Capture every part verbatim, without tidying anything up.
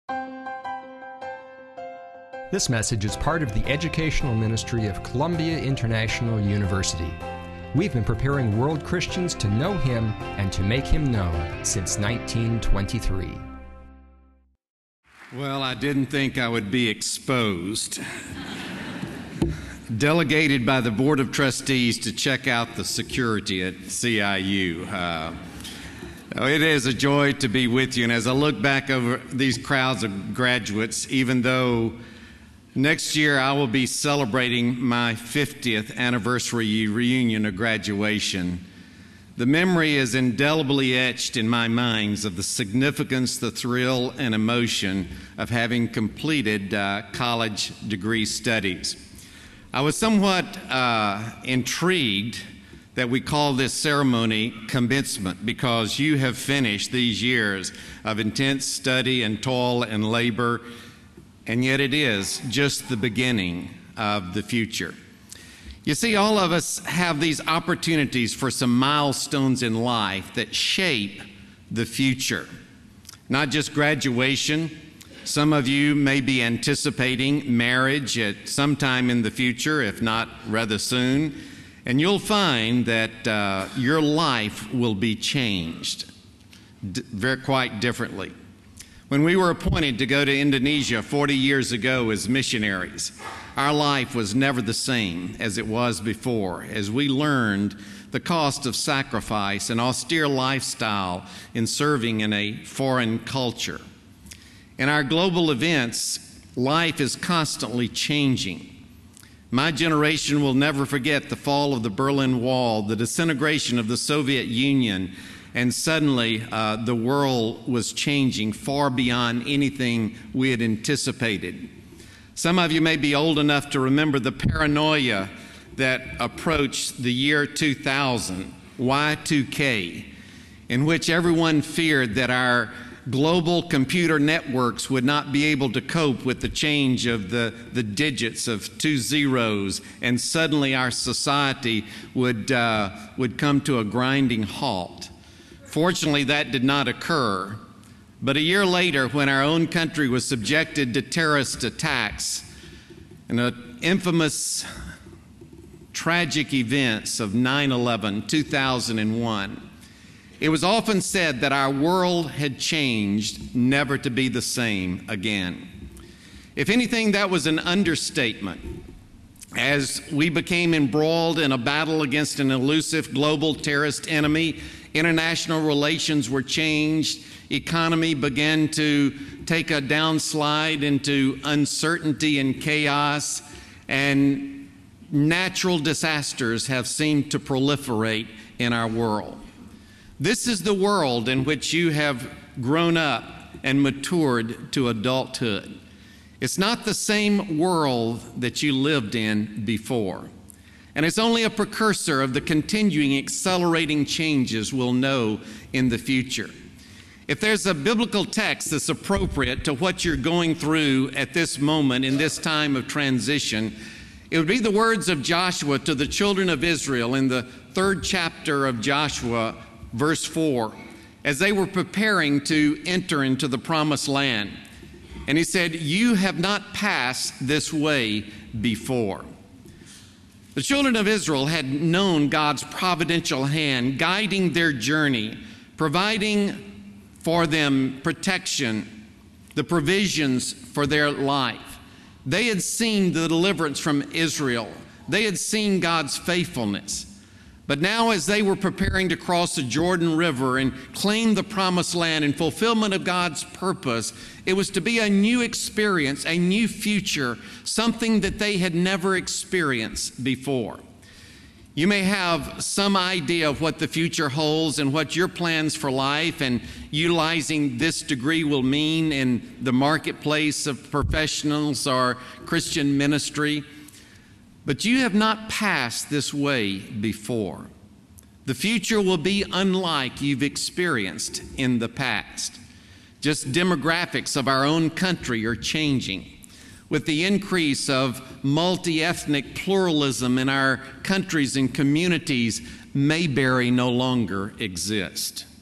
This message is part of the educational ministry of Columbia International University. We've been preparing world Christians to know Him and to make Him known since nineteen twenty-three. Well, I didn't think I would be exposed. Delegated by the Board of Trustees to check out the security at C I U. Uh, it is a joy to be with you, and as I look back over these crowds of graduates, even though next year I will be celebrating my fiftieth anniversary reunion of graduation, the memory is indelibly etched in my minds of the significance, the thrill, and emotion of having completed uh, college degree studies. I was somewhat uh, intrigued that we call this ceremony commencement because you have finished these years of intense study and toil and labor, and yet it is just the beginning of the future. You see, all of us have these opportunities for some milestones in life that shape the future. Not just graduation. Some of you may be anticipating marriage at some time in the future, if not rather soon, and you'll find that uh, your life will be changed d- very quite differently. When we were appointed to go to Indonesia forty years ago as missionaries, our life was never the same as it was before, as we learned the cost of sacrifice and austere lifestyle in serving in a foreign culture. In our global events, life is constantly changing. My generation will never forget the fall of the Berlin Wall, the disintegration of the Soviet Union, and suddenly uh, the world was changing far beyond anything we had anticipated. Some of you may be old enough to remember the paranoia that approached the year two thousand, Y two K, in which everyone feared that our global computer networks would not be able to cope with the change of the, the digits of two zeros, and suddenly our society would, uh, would come to a grinding halt. Fortunately, that did not occur. But a year later, when our own country was subjected to terrorist attacks and the infamous tragic events of nine eleven, two thousand one, it was often said that our world had changed, never to be the same again. If anything, that was an understatement. As we became embroiled in a battle against an elusive global terrorist enemy, international relations were changed, economy began to take a downslide into uncertainty and chaos, and natural disasters have seemed to proliferate in our world. This is the world in which you have grown up and matured to adulthood. It's not the same world that you lived in before. And it's only a precursor of the continuing, accelerating changes we'll know in the future. If there's a biblical text that's appropriate to what you're going through at this moment in this time of transition, it would be the words of Joshua to the children of Israel in the third chapter of Joshua, verse four, as they were preparing to enter into the promised land. And he said, "You have not passed this way before." The children of Israel had known God's providential hand guiding their journey, providing for them protection, the provisions for their life. They had seen the deliverance from Israel. They had seen God's faithfulness. But now, as they were preparing to cross the Jordan River and claim the promised land in fulfillment of God's purpose, it was to be a new experience, a new future, something that they had never experienced before. You may have some idea of what the future holds and what your plans for life and utilizing this degree will mean in the marketplace of professionals or Christian ministry. But you have not passed this way before. The future will be unlike you've experienced in the past. Just demographics of our own country are changing. With the increase of multi-ethnic pluralism in our countries and communities, Mayberry no longer exists.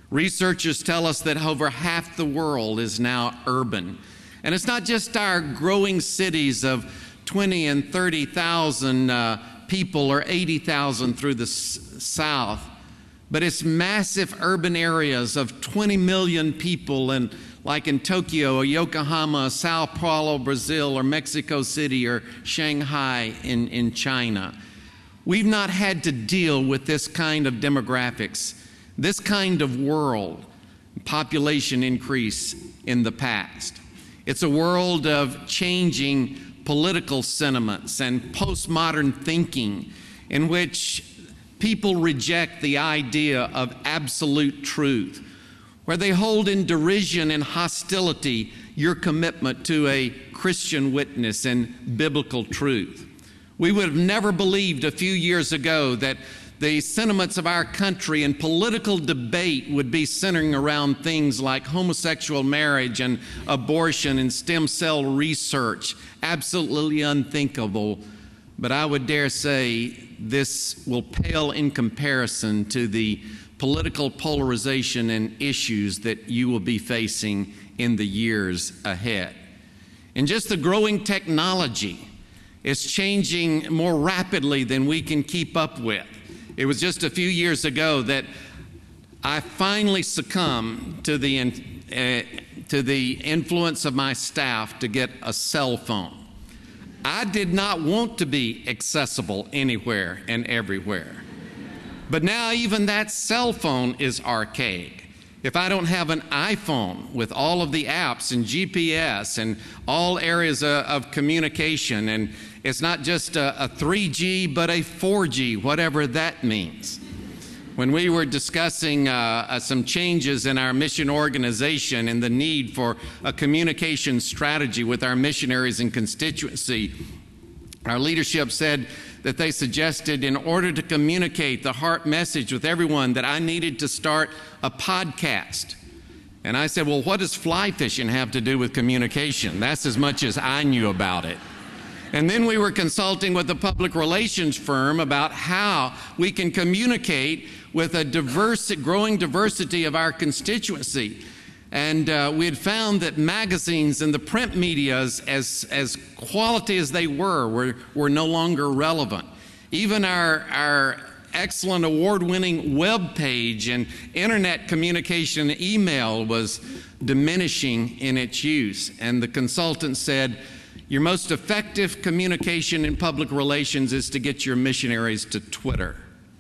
Researchers tell us that over half the world is now urban. And it's not just our growing cities of twenty and thirty thousand uh, people or eighty thousand through the s- south, but it's massive urban areas of twenty million people, and like in Tokyo or Yokohama, Sao Paulo, Brazil, or Mexico City or Shanghai in, in China. We've not had to deal with this kind of demographics, this kind of world, population increase in the past. It's a world of changing political sentiments and postmodern thinking in which people reject the idea of absolute truth, where they hold in derision and hostility your commitment to a Christian witness and biblical truth. We would have never believed a few years ago that the sentiments of our country and political debate would be centering around things like homosexual marriage and abortion and stem cell research. Absolutely unthinkable. But I would dare say this will pale in comparison to the political polarization and issues that you will be facing in the years ahead. And just the growing technology is changing more rapidly than we can keep up with. It was just a few years ago that I finally succumbed to the, uh, to the influence of my staff to get a cell phone. I did not want to be accessible anywhere and everywhere. But now even that cell phone is archaic. If I don't have an iPhone with all of the apps and G P S and all areas of, of communication, and it's not just a, a three G but a four G, whatever that means. When we were discussing uh, uh, some changes in our mission organization and the need for a communication strategy with our missionaries and constituency, our leadership said that they suggested, in order to communicate the heart message with everyone, that I needed to start a podcast. And I said, well, what does fly fishing have to do with communication? That's as much as I knew about it. And then we were consulting with a public relations firm about how we can communicate with a diverse, growing diversity of our constituency. And uh, we had found that magazines and the print media, as, as, as quality as they were, were, were no longer relevant. Even our, our excellent award-winning web page and internet communication email was diminishing in its use. And the consultant said, your most effective communication in public relations is to get your missionaries to Twitter.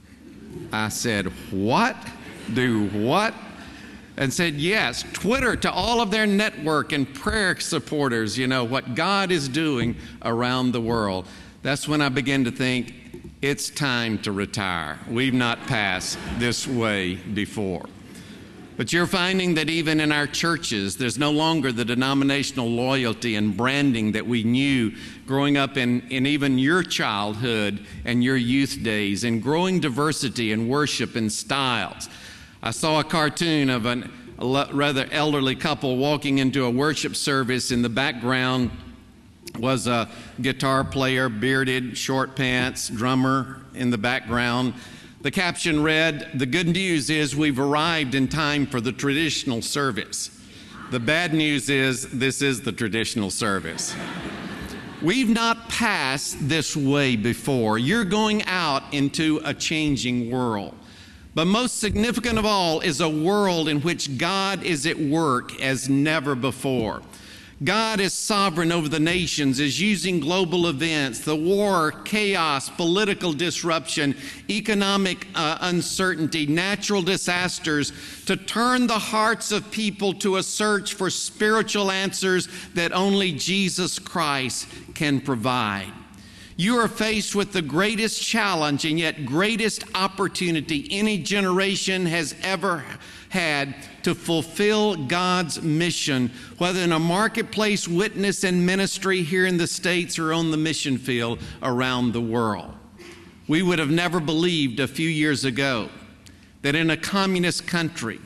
I said, what? Do what? And said, yes, Twitter to all of their network and prayer supporters, you know, what God is doing around the world. That's when I began to think, it's time to retire. We've not passed this way before. But you're finding that even in our churches, there's no longer the denominational loyalty and branding that we knew growing up in, in even your childhood and your youth days, and growing diversity in worship and styles. I saw a cartoon of an, a rather elderly couple walking into a worship service. In the background was a guitar player, bearded, short pants, drummer in the background. The caption read, "The good news is we've arrived in time for the traditional service. The bad news is this is the traditional service." We've not passed this way before. You're going out into a changing world. But most significant of all is a world in which God is at work as never before. God is sovereign over the nations, is using global events, the war, chaos, political disruption, economic uh, uncertainty, natural disasters, to turn the hearts of people to a search for spiritual answers that only Jesus Christ can provide. You are faced with the greatest challenge and yet greatest opportunity any generation has ever had to fulfill God's mission, whether in a marketplace witness and ministry here in the States or on the mission field around the world. We would have never believed a few years ago that in a communist country,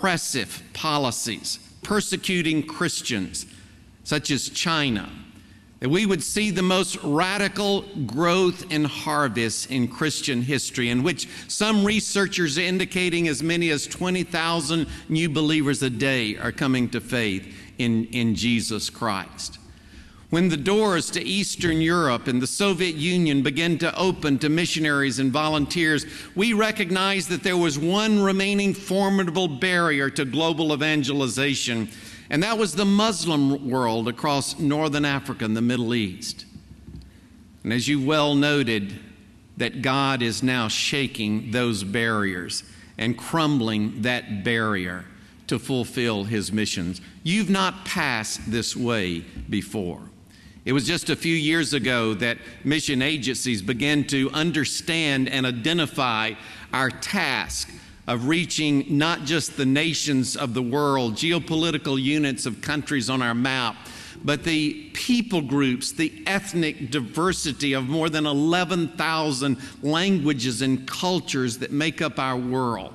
repressive policies persecuting Christians, such as China, that we would see the most radical growth and harvest in Christian history, in which some researchers are indicating as many as twenty thousand new believers a day are coming to faith in, in Jesus Christ. When the doors to Eastern Europe and the Soviet Union began to open to missionaries and volunteers, we recognized that there was one remaining formidable barrier to global evangelization, and that was the Muslim world across northern Africa and the Middle East. And as you well noted, that God is now shaking those barriers and crumbling that barrier to fulfill his missions. You've not passed this way before. It was just a few years ago that mission agencies began to understand and identify our task of reaching not just the nations of the world, geopolitical units of countries on our map, but the people groups, the ethnic diversity of more than eleven thousand languages and cultures that make up our world.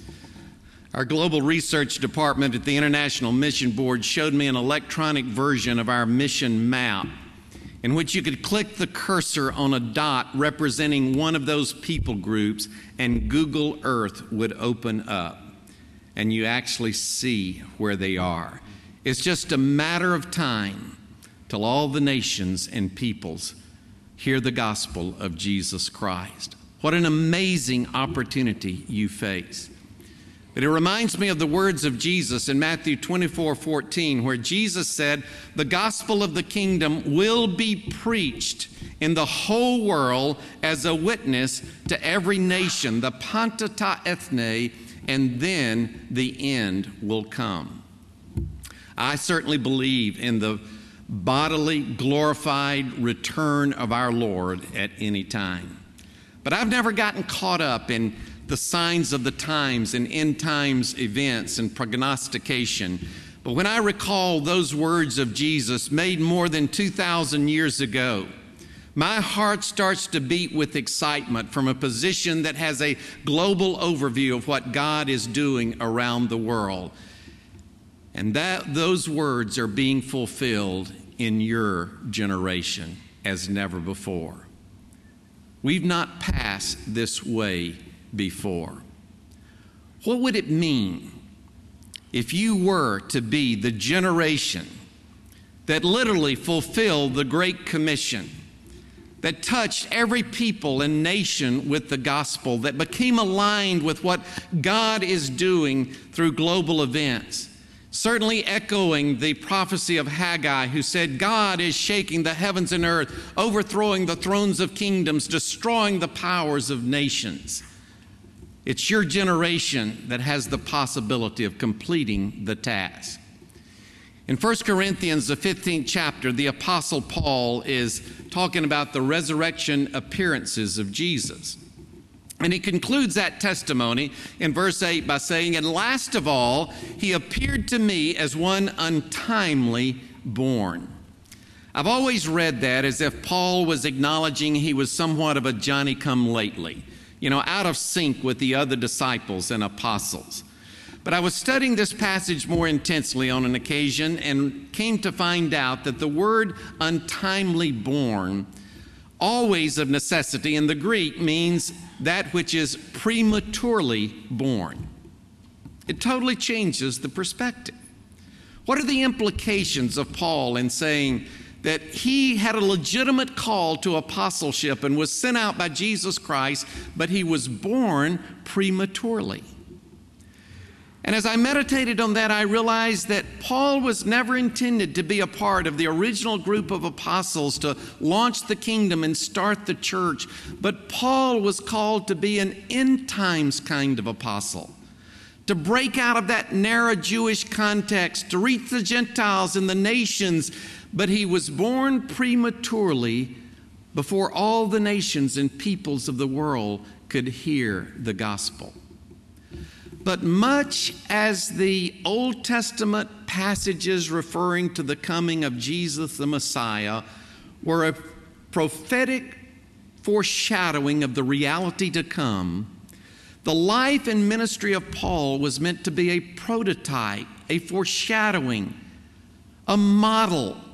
Our Global Research Department at the International Mission Board showed me an electronic version of our mission map in which you could click the cursor on a dot representing one of those people groups and Google Earth would open up and you actually see where they are. It's just a matter of time till all the nations and peoples hear the gospel of Jesus Christ. What an amazing opportunity you face. But it reminds me of the words of Jesus in Matthew twenty-four fourteen, where Jesus said, "The gospel of the kingdom will be preached in the whole world as a witness to every nation, the panta ta ethne, and then the end will come." I certainly believe in the bodily, glorified return of our Lord at any time. But I've never gotten caught up in the signs of the times and end times events and prognostication. But when I recall those words of Jesus made more than two thousand years ago, my heart starts to beat with excitement from a position that has a global overview of what God is doing around the world. And that those words are being fulfilled in your generation as never before. We've not passed this way before. What would it mean if you were to be the generation that literally fulfilled the Great Commission, that touched every people and nation with the gospel, that became aligned with what God is doing through global events? Certainly echoing the prophecy of Haggai, who said, God is shaking the heavens and earth, overthrowing the thrones of kingdoms, destroying the powers of nations. It's your generation that has the possibility of completing the task. In First Corinthians, the fifteenth chapter, the Apostle Paul is talking about the resurrection appearances of Jesus. And he concludes that testimony in verse eight by saying, "And last of all, he appeared to me as one untimely born." I've always read that as if Paul was acknowledging he was somewhat of a Johnny-come-lately, you know, out of sync with the other disciples and apostles. But I was studying this passage more intensely on an occasion and came to find out that the word untimely born always of necessity in the Greek means that which is prematurely born. It totally changes the perspective. What are the implications of Paul in saying that he had a legitimate call to apostleship and was sent out by Jesus Christ, but he was born prematurely? And as I meditated on that, I realized that Paul was never intended to be a part of the original group of apostles to launch the kingdom and start the church, but Paul was called to be an end times kind of apostle, to break out of that narrow Jewish context, to reach the Gentiles and the nations. But he was born prematurely before all the nations and peoples of the world could hear the gospel. But much as the Old Testament passages referring to the coming of Jesus the Messiah were a prophetic foreshadowing of the reality to come, the life and ministry of Paul was meant to be a prototype, a foreshadowing, a model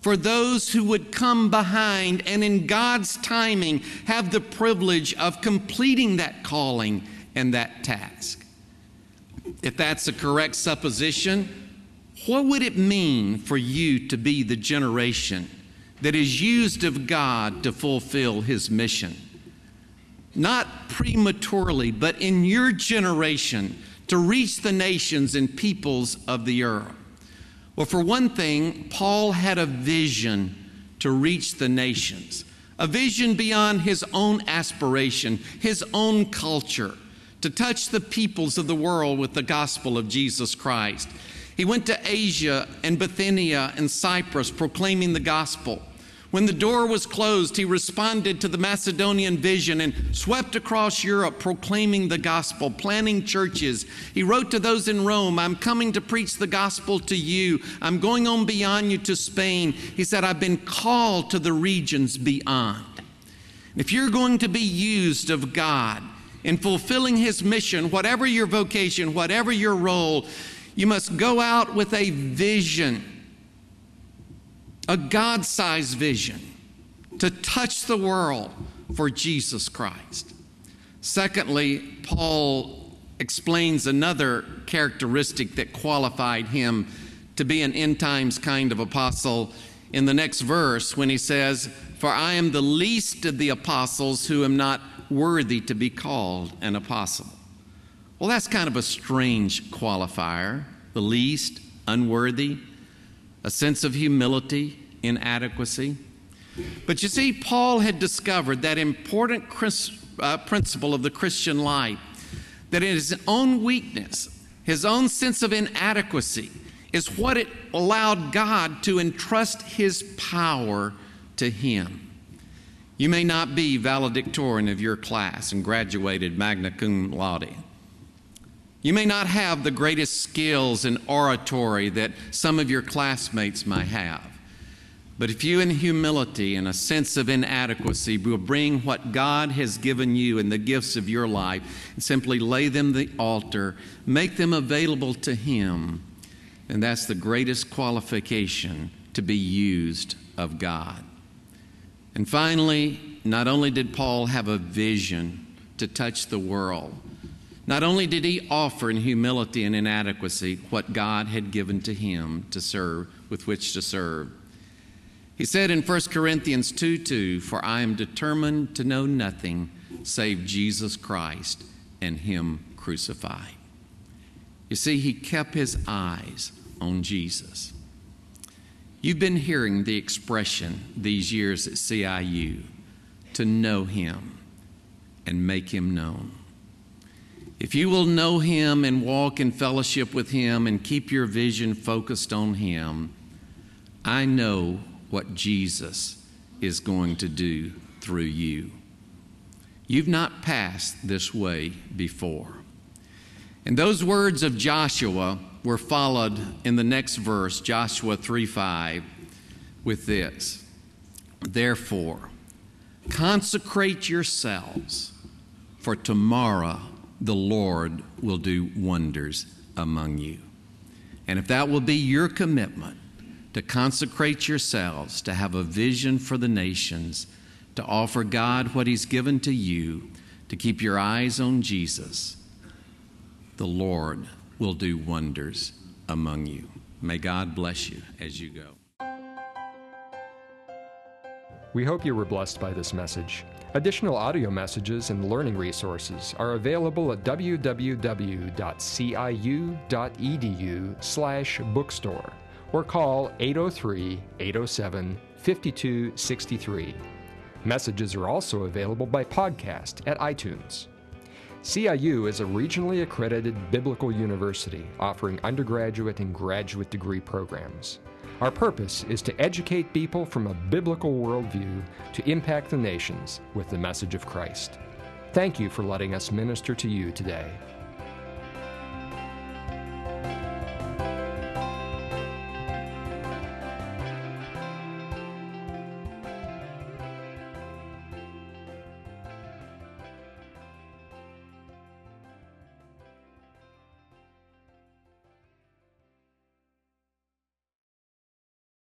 for those who would come behind and in God's timing have the privilege of completing that calling and that task. If that's a correct supposition, what would it mean for you to be the generation that is used of God to fulfill His mission? Not prematurely, but in your generation to reach the nations and peoples of the earth. Well, for one thing, Paul had a vision to reach the nations, a vision beyond his own aspiration, his own culture, to touch the peoples of the world with the gospel of Jesus Christ. He went to Asia and Bithynia and Cyprus proclaiming the gospel. When the door was closed, he responded to the Macedonian vision and swept across Europe proclaiming the gospel, planting churches. He wrote to those in Rome, I'm coming to preach the gospel to you. I'm going on beyond you to Spain. He said, I've been called to the regions beyond. If you're going to be used of God in fulfilling His mission, whatever your vocation, whatever your role, you must go out with a vision, a God-sized vision to touch the world for Jesus Christ. Secondly, Paul explains another characteristic that qualified him to be an end times kind of apostle in the next verse when he says, for I am the least of the apostles who am not worthy to be called an apostle. Well, that's kind of a strange qualifier, the least, unworthy, a sense of humility, inadequacy. But you see, Paul had discovered that important Chris, uh, principle of the Christian life, that in his own weakness, his own sense of inadequacy, is what it allowed God to entrust His power to him. You may not be valedictorian of your class and graduated magna cum laude. You may not have the greatest skills in oratory that some of your classmates might have. But if you in humility and a sense of inadequacy will bring what God has given you and the gifts of your life and simply lay them at the altar, make them available to Him, and that's the greatest qualification to be used of God. And finally, not only did Paul have a vision to touch the world, not only did he offer in humility and inadequacy what God had given to him to serve, with which to serve. He said in First Corinthians two two, for I am determined to know nothing save Jesus Christ and Him crucified. You see, he kept his eyes on Jesus. You've been hearing the expression these years at C I U, to know Him and make Him known. If you will know Him and walk in fellowship with Him and keep your vision focused on Him, I know what Jesus is going to do through you. You've not passed this way before. And those words of Joshua were followed in the next verse, Joshua three five, with this: therefore, consecrate yourselves, for tomorrow the Lord will do wonders among you. And if that will be your commitment, to consecrate yourselves, to have a vision for the nations, to offer God what He's given to you, to keep your eyes on Jesus, the Lord will do wonders among you. May God bless you as you go. We hope you were blessed by this message. Additional audio messages and learning resources are available at w w w dot c i u dot e d u slash bookstore or call eight oh three, eight oh seven, five two six three. Messages are also available by podcast at iTunes. C I U is a regionally accredited biblical university offering undergraduate and graduate degree programs. Our purpose is to educate people from a biblical worldview to impact the nations with the message of Christ. Thank you for letting us minister to you today.